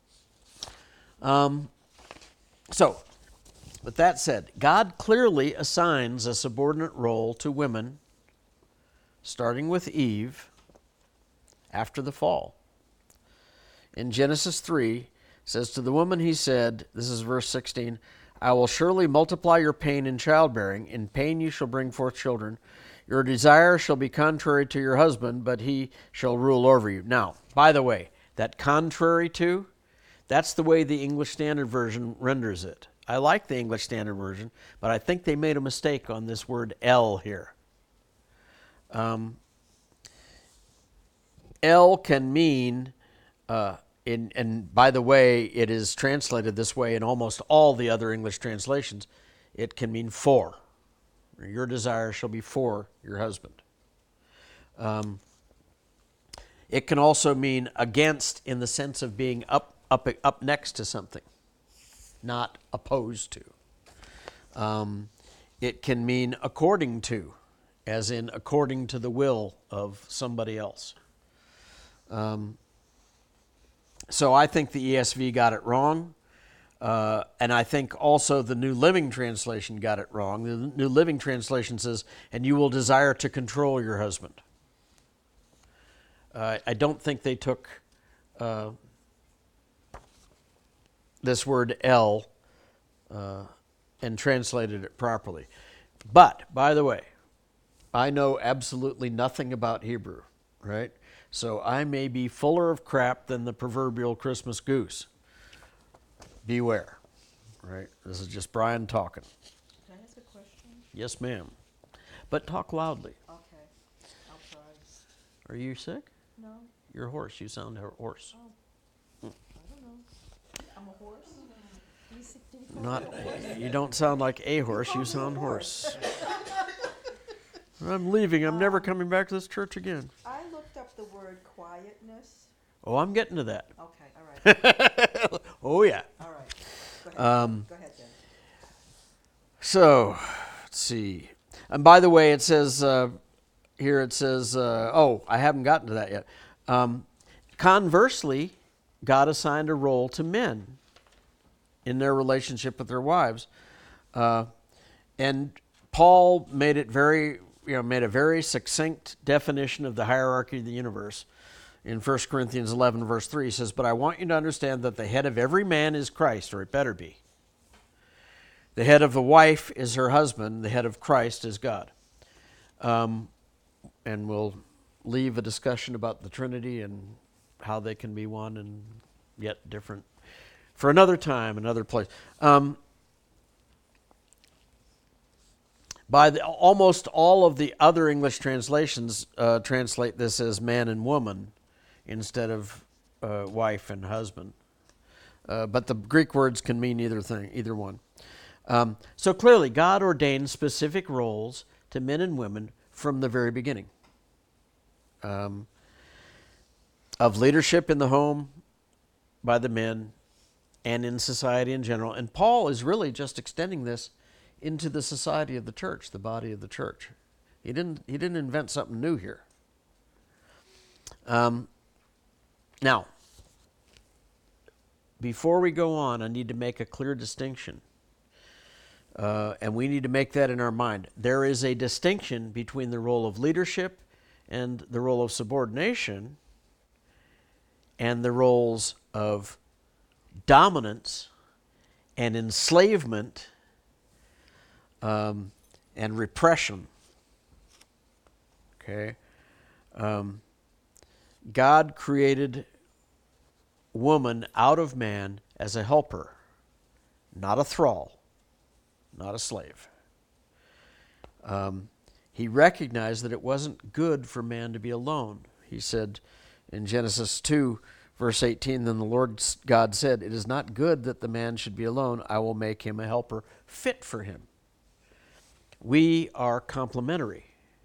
So, with that said, God clearly assigns a subordinate role to women, starting with Eve, after the fall. In Genesis 3, it says, to the woman he said, this is verse 16, I will surely multiply your pain in childbearing. In pain you shall bring forth children. Your desire shall be contrary to your husband, but he shall rule over you. Now, by the way, that contrary to, that's the way the English Standard Version renders it. I like the English Standard Version, but I think they made a mistake on this word L here. L can mean, and by the way, it is translated this way in almost all the other English translations. It can mean for. Your desire shall be for your husband. It can also mean against in the sense of being up next to something, not opposed to. It can mean according to, as in according to the will of somebody else. So I think the ESV got it wrong, and I think also the New Living Translation got it wrong. The New Living Translation says, and you will desire to control your husband. I don't think they took this word L and translated it properly. But, by the way, I know absolutely nothing about Hebrew, right? So I may be fuller of crap than the proverbial Christmas goose. Beware, right? This is just Brian talking. Can I ask a question? Yes, ma'am. But talk loudly. Okay, I'll try. Are you sick? No, You're hoarse. You sound hoarse. I don't know. I'm a horse. Not, you don't sound like a horse. You sound hoarse. I'm leaving. I'm never coming back to this church again. I looked up the word quietness. Oh, I'm getting to that. Okay, all right, Oh, yeah. all right. Go ahead. Go ahead, then. So, let's see. And by the way, it says here, it says, oh, I haven't gotten to that yet. Conversely, God assigned a role to men in their relationship with their wives. And Paul made it made a very succinct definition of the hierarchy of the universe. In 1 Corinthians 11, verse 3, he says, but I want you to understand that the head of every man is Christ, or it better be. The head of the wife is her husband. The head of Christ is God. And we'll leave a discussion about the Trinity and how they can be one and yet different for another time, another place. Almost all of the other English translations translate this as man and woman instead of wife and husband. But the Greek words can mean either one. So clearly, God ordained specific roles to men and women from the very beginning. Of leadership in the home by the men and in society in general. And Paul is really just extending this into the society of the church, the body of the church. He didn't invent something new here. Now, before we go on, I need to make a clear distinction. And we need to make that in our mind. There is a distinction between the role of leadership and the role of subordination and the roles of dominance and enslavement and repression. Okay? God created woman out of man as a helper, not a thrall, not a slave. He recognized that it wasn't good for man to be alone. He said in Genesis 2, verse 18, then the Lord God said, it is not good that the man should be alone. I will make him a helper fit for him. We are complementary.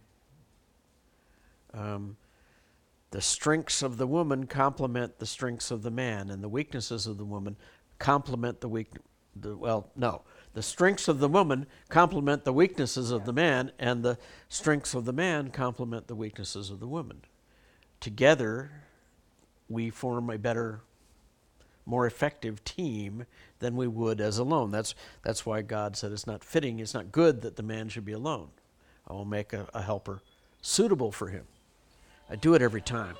The strengths of the woman complement the strengths of the man, and the weaknesses of the woman complement the strengths of the woman complement the weaknesses of the man, and the strengths of the man complement the weaknesses of the woman. Together, we form a better, more effective team than we would as alone. That's why God said it's not fitting, it's not good that the man should be alone. I will make a helper suitable for him. I do it every time.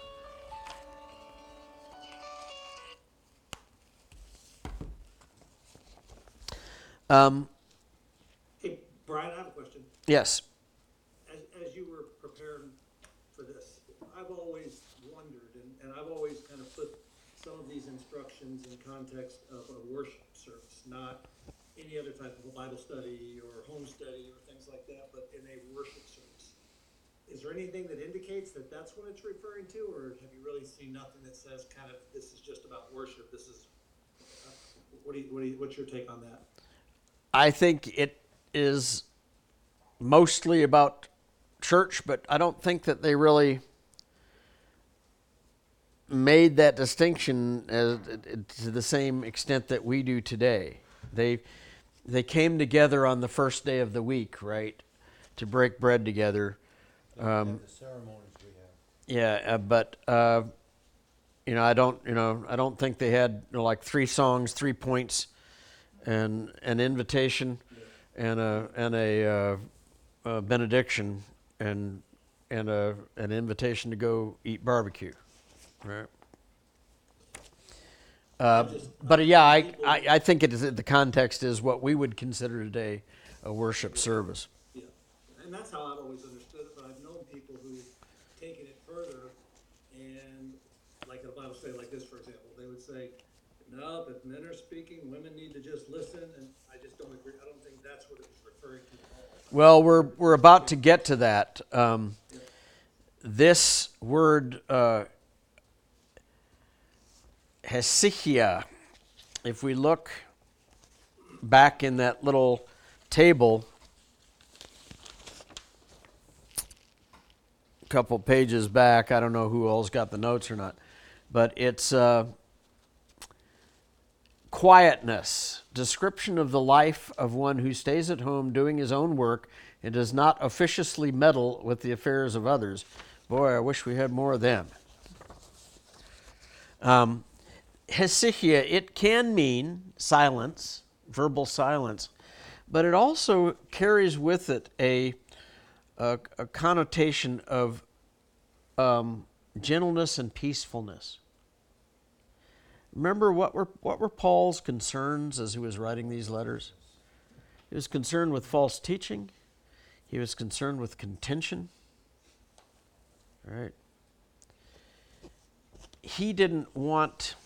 Hey, Brian, I have a question. Yes. As you were preparing for this, I've always wondered, and I've always kind of put some of these instructions in context of a worship service, not any other type of a Bible study or home study or things like that, but in a worship service. Is there anything that indicates that that's what it's referring to, or have you really seen nothing that says kind of this is just about worship? This is what's your take on that? I think it is mostly about church, but I don't think that they really made that distinction to the same extent that we do today. They came together on the first day of the week, right, to break bread together. The ceremonies we have. Yeah, but I don't think they had like 3 songs, 3 points, and an invitation, and a benediction, and an invitation to go eat barbecue, right? But yeah, I think it is. The context is what we would consider today a worship service. Yeah, and that's how I've always understood it, but I've known people who've taken it further, and like at a Bible study like this, for example, they would say, no, but men are speaking, women need to just listen, and I just don't agree. I don't think that's what it was referring to at all. Well, we're about to get to that. This word hesychia, if we look back in that little table, a couple pages back, I don't know who all's got the notes or not, but it's quietness, description of the life of one who stays at home doing his own work and does not officiously meddle with the affairs of others. Boy, I wish we had more of them. Hesychia, it can mean silence, verbal silence, but it also carries with it a connotation of gentleness and peacefulness. Remember what were Paul's concerns as he was writing these letters? He was concerned with false teaching. He was concerned with contention. All right. He didn't want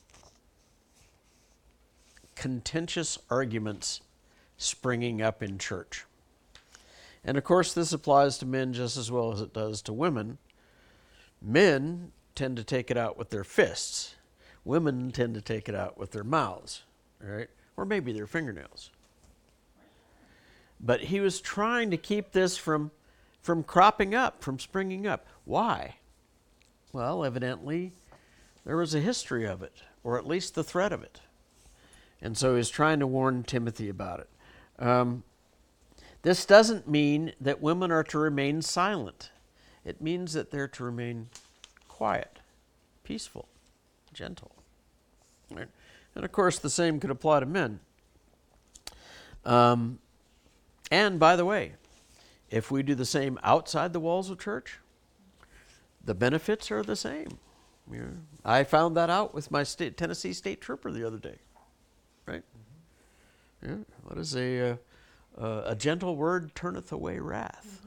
contentious arguments springing up in church. And of course, this applies to men just as well as it does to women. Men tend to take it out with their fists. Women tend to take it out with their mouths, right? Or maybe their fingernails. But he was trying to keep this from cropping up, from springing up. Why? Well, evidently, there was a history of it, or at least the threat of it. And so he's trying to warn Timothy about it. This doesn't mean that women are to remain silent. It means that they're to remain quiet, peaceful, gentle. Right? And of course, the same could apply to men. And by the way, if we do the same outside the walls of church, the benefits are the same. You know, I found that out with my Tennessee State Trooper the other day. Right? Yeah. What is a gentle word turneth away wrath.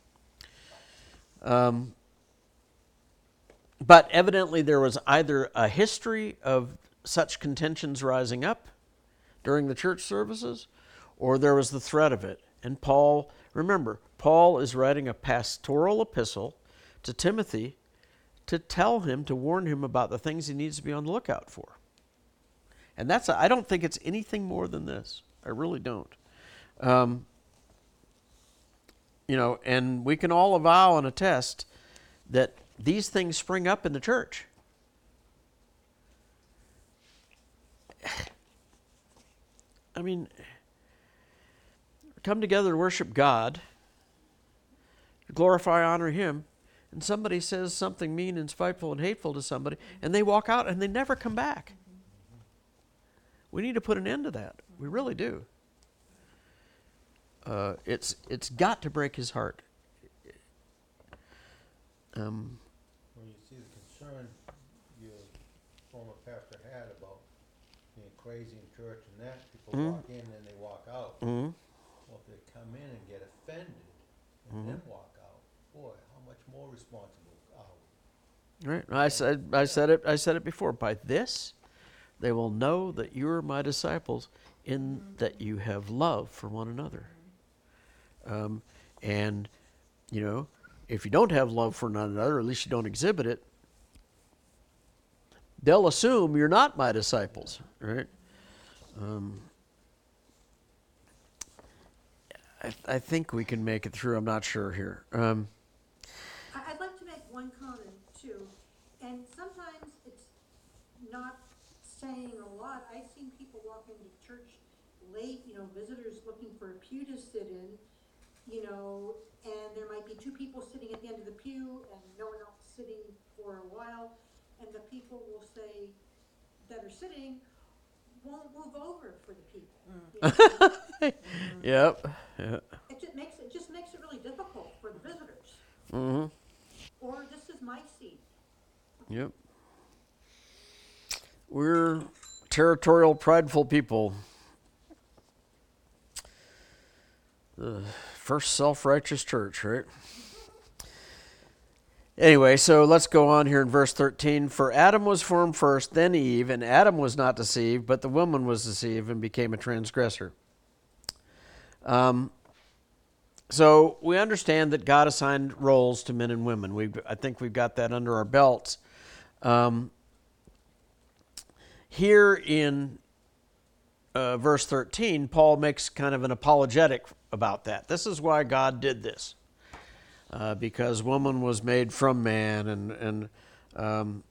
But evidently there was either a history of such contentions rising up during the church services, or there was the threat of it. And Paul, remember, Paul is writing a pastoral epistle to Timothy to tell him, to warn him about the things he needs to be on the lookout for. And I don't think it's anything more than this. I really don't. And we can all avow and attest that these things spring up in the church. I mean, come together to worship God, to glorify, honor Him, and somebody says something mean and spiteful and hateful to somebody, and they walk out and they never come back. We need to put an end to that. We really do. It's got to break his heart. When you see the concern your former pastor had about being crazy in church and that, people walk in and they walk out. Well, if they come in and get offended and then walk out, boy, how much more responsible are we? Right. I said it before. By this, they will know that you are my disciples, in that you have love for one another. And you know, if you don't have love for one another, or at least you don't exhibit it, they'll assume you're not my disciples, right? I think we can make it through. I'm not sure here. I'd like to make one comment too, and sometimes it's not saying a lot. I've seen people walk into church late, visitors looking for a pew to sit in, and there might be two people sitting at the end of the pew and no one else sitting for a while, and the people will say, that are sitting, won't move over for the people. Yep. Yeah. It just makes it really difficult for the visitors. Mm-hmm. Or this is my seat. Yep. We're territorial, prideful people. The first self-righteous church, right? Anyway, so let's go on here in verse 13. For Adam was formed first, then Eve, and Adam was not deceived, but the woman was deceived and became a transgressor. So we understand that God assigned roles to men and women. I think we've got that under our belts. Here in verse 13, Paul makes kind of an apologetic about that. This is why God did this. Because woman was made from man, and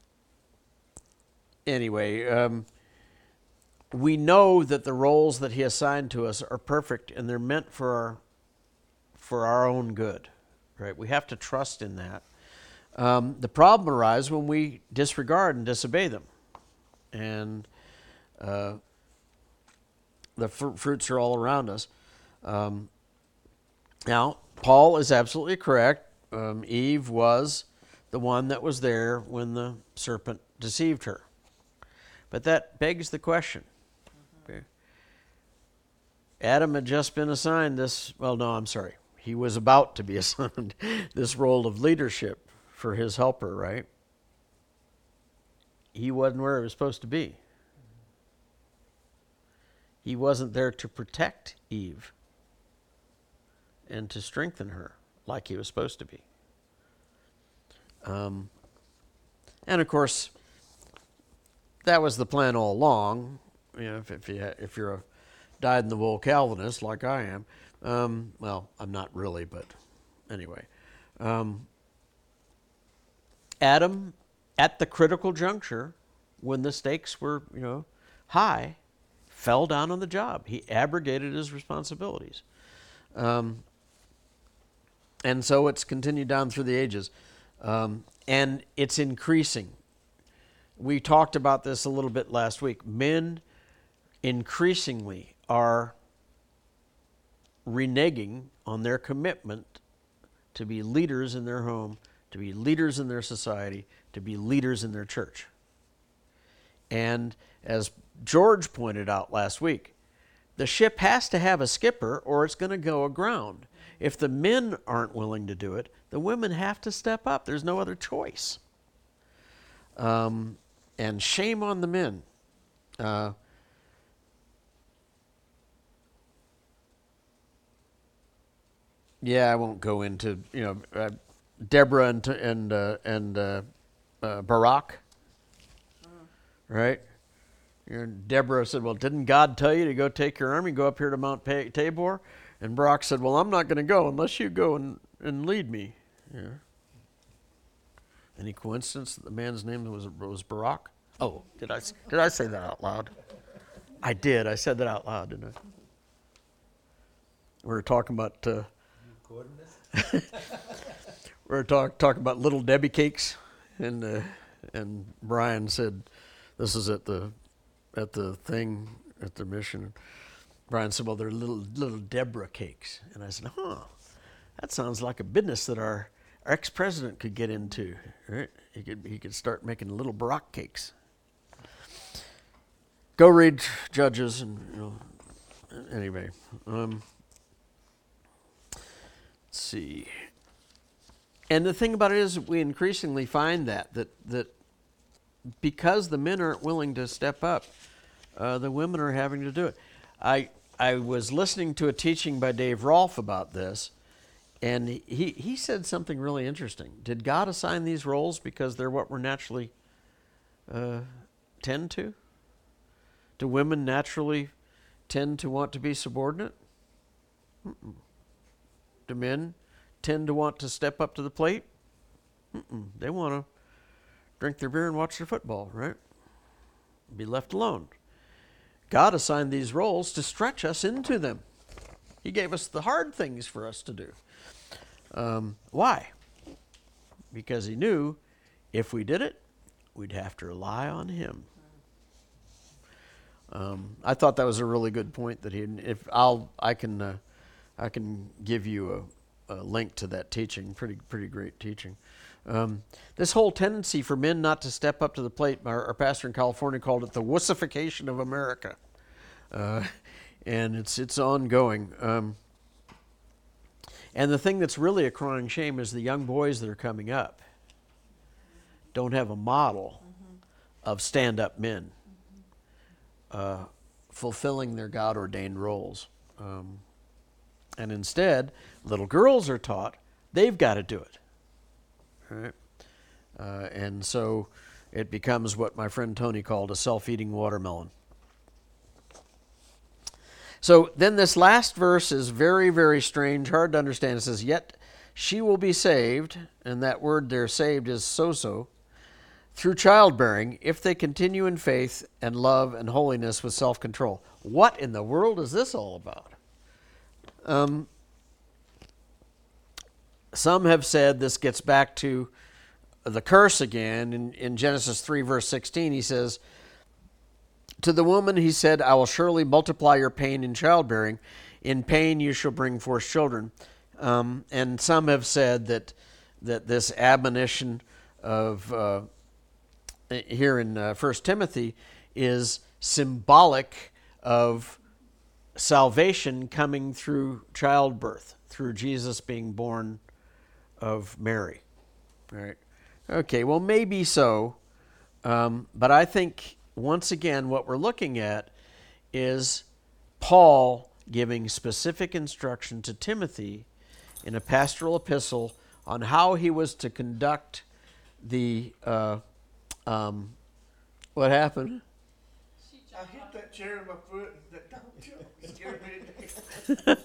anyway, we know that the roles that he assigned to us are perfect, and they're meant for our own good, right? We have to trust in that. The problem arises when we disregard and disobey them, and the fruits are all around us. Now, Paul is absolutely correct. Eve was the one that was there when the serpent deceived her. But that begs the question. Okay. Adam had just been assigned this, he was about to be assigned this role of leadership for his helper, right? He wasn't where he was supposed to be. He wasn't there to protect Eve and to strengthen her like he was supposed to be. And of course, that was the plan all along. If you're a dyed-in-the-wool Calvinist like I am, I'm not really, but anyway, Adam, at the critical juncture, when the stakes were high, fell down on the job. He abrogated his responsibilities. And so it's continued down through the ages. And it's increasing. We talked about this a little bit last week. Men increasingly are reneging on their commitment to be leaders in their home, to be leaders in their society, to be leaders in their church. And as George pointed out last week, the ship has to have a skipper or it's going to go aground. If the men aren't willing to do it, the women have to step up. There's no other choice. And shame on the men. I won't go into Deborah and Barak, right? Deborah said, "Well, didn't God tell you to go take your army, go up here to Mount Tabor?" And Barak said, "Well, I'm not going to go unless you go and lead me." Yeah. Any coincidence that the man's name was Barak? Oh, did I say that out loud? I did. I said that out loud, didn't I? We were talking about. Recording this? We were talking about Little Debbie cakes, and Brian said, "This is at the thing at the mission." Brian said, "Well, they're little Deborah cakes," and I said, "Huh, that sounds like a business that our ex-president could get into. Right? He could start making little Barack cakes." Go read Judges, and anyway. Let's see. And the thing about it is, we increasingly find that because the men aren't willing to step up, the women are having to do it. I was listening to a teaching by Dave Rolfe about this, and he said something really interesting. Did God assign these roles because they're what we're naturally tend to? Do women naturally tend to want to be subordinate? Mm-mm. Do men tend to want to step up to the plate? Mm-mm. They want to drink their beer and watch their football, right? Be left alone. God assigned these roles to stretch us into them. He gave us the hard things for us to do. Why? Because he knew if we did it, we'd have to rely on him. I thought that was a really good point that I can give you a link to that teaching. Pretty great teaching. This whole tendency for men not to step up to the plate, our pastor in California called it the wussification of America, and it's ongoing. And the thing that's really a crying shame is the young boys that are coming up don't have a model of stand-up men fulfilling their God-ordained roles. And instead, little girls are taught they've got to do it. Right? And so it becomes what my friend Tony called a self-eating watermelon. So then this last verse is very, very strange, hard to understand. It says, "Yet she will be saved," and that word there, saved, is sozo, "through childbearing, if they continue in faith and love and holiness with self-control." What in the world is this all about? Some have said this gets back to the curse again. In Genesis 3, verse 16, he says, "To the woman he said, I will surely multiply your pain in childbearing. In pain you shall bring forth children." And some have said that this admonition of here in 1 Timothy is symbolic of salvation coming through childbirth, through Jesus being born of Mary. Right? Okay, well, maybe so, but I think once again what we're looking at is Paul giving specific instruction to Timothy in a pastoral epistle on how he was to conduct the what happened? I hit that chair in my foot and that scared me to death.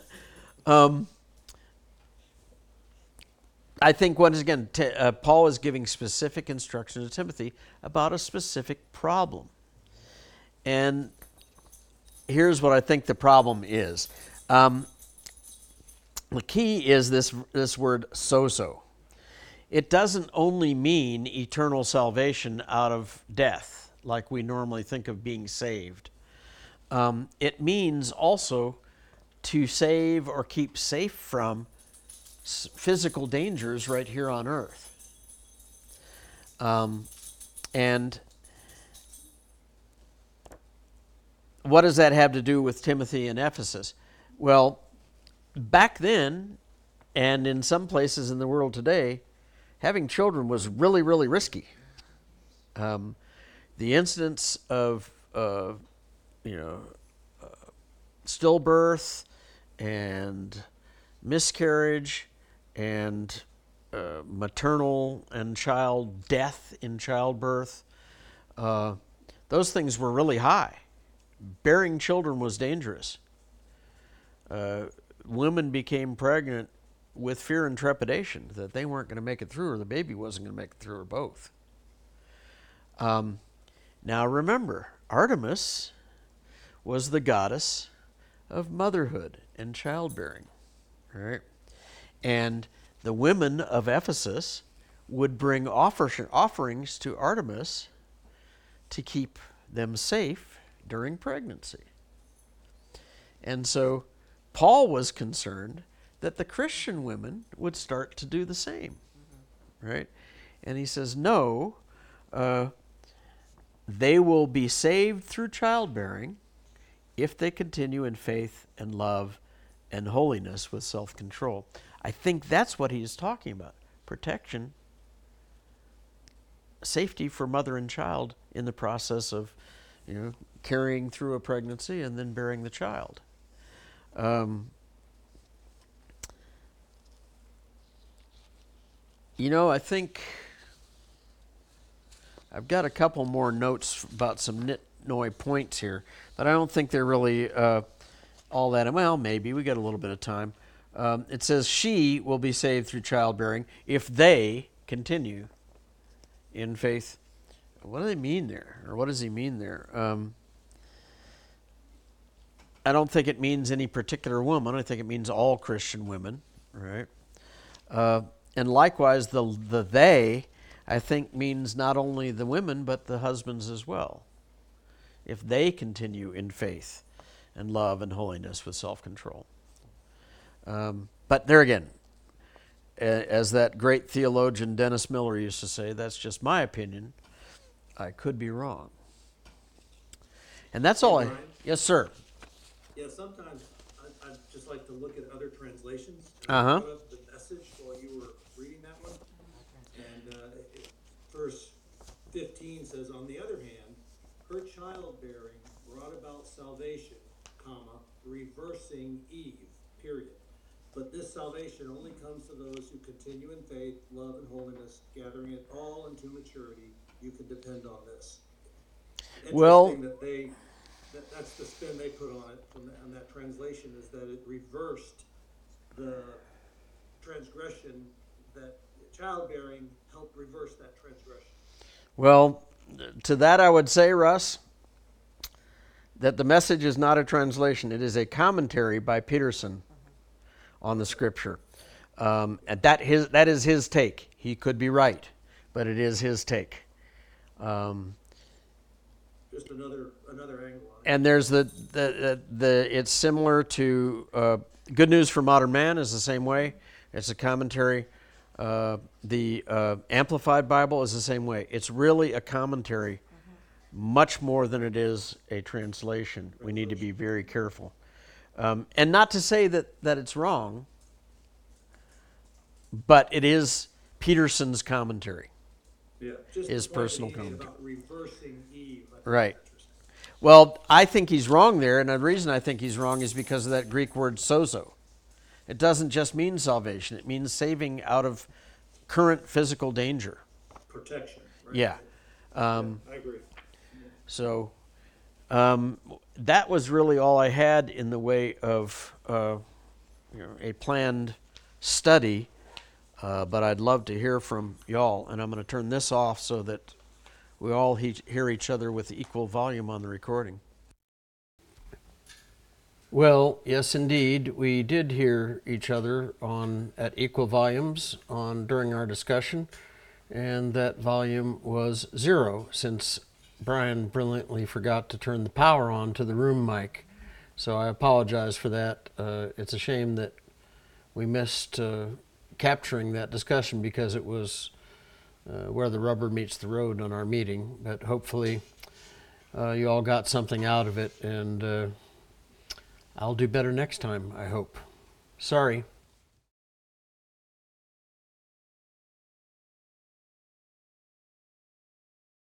I think once again, Paul is giving specific instruction to Timothy about a specific problem. And here's what I think the problem is. The key is this word sozo. It doesn't only mean eternal salvation out of death, like we normally think of being saved. It means also to save or keep safe from physical dangers right here on earth. And what does that have to do with Timothy and Ephesus? Well, back then, and in some places in the world today, having children was really, really risky. The incidence of stillbirth and miscarriage and maternal and child death in childbirth, those things were really high. Bearing children was dangerous. Women became pregnant with fear and trepidation that they weren't going to make it through, or the baby wasn't going to make it through, or both. Now remember, Artemis was the goddess of motherhood and childbearing, right? And the women of Ephesus would bring offerings to Artemis to keep them safe during pregnancy. And so Paul was concerned that the Christian women would start to do the same, right? And he says, no, they will be saved through childbearing if they continue in faith and love and holiness with self-control. I think that's what he is talking about. Protection, safety for mother and child in the process of, carrying through a pregnancy and then bearing the child. I think I've got a couple more notes about some nitnoy points here, but I don't think they're really all that. Well, maybe. We got a little bit of time. It says she will be saved through childbearing if they continue in faith. What do they mean there? Or what does he mean there? I don't think it means any particular woman. I think it means all Christian women, right? And likewise, the they, I think, means not only the women, but the husbands as well. If they continue in faith and love and holiness with self-control. But there again, as that great theologian Dennis Miller used to say, that's just my opinion. I could be wrong. And that's all Brian? Yes, sir. Yeah, sometimes I'd just like to look at other translations. Uh-huh. I put up the Message while you were reading that one. And verse 15 says, on the other hand, her childbearing brought about salvation, comma, reversing Eve, period. But this salvation only comes to those who continue in faith, love, and holiness, gathering it all into maturity. You can depend on this. Well- Interesting that's the spin they put on it on that translation, is that it reversed the transgression, that childbearing helped reverse that transgression. Well, to that I would say, Russ, that the Message is not a translation. It is a commentary by Peterson on the Scripture. And that is his take. He could be right, but it is his take. Just another angle on it. And there's it's similar to Good News for Modern Man is the same way. It's a commentary. The Amplified Bible is the same way. It's really a commentary, much more than it is a translation. We need to be very careful. And not to say that it's wrong, but it is Peterson's commentary. Yeah, just His the point personal that he made commentary. about reversing Eve. I think Right. is interesting. Well, I think he's wrong there, and the reason I think he's wrong is because of that Greek word sozo. It doesn't just mean salvation. It means saving out of current physical danger. Protection. Right? Yeah. I agree. So that was really all I had in the way of a planned study, but I'd love to hear from y'all, and I'm going to turn this off so that we all hear each other with equal volume on the recording. Well, yes, indeed, we did hear each other at equal volumes during our discussion, and that volume was 0 since Brian brilliantly forgot to turn the power on to the room mic. So I apologize for that. It's a shame that we missed capturing that discussion because it was where the rubber meets the road on our meeting. But hopefully you all got something out of it, and I'll do better next time, I hope. Sorry.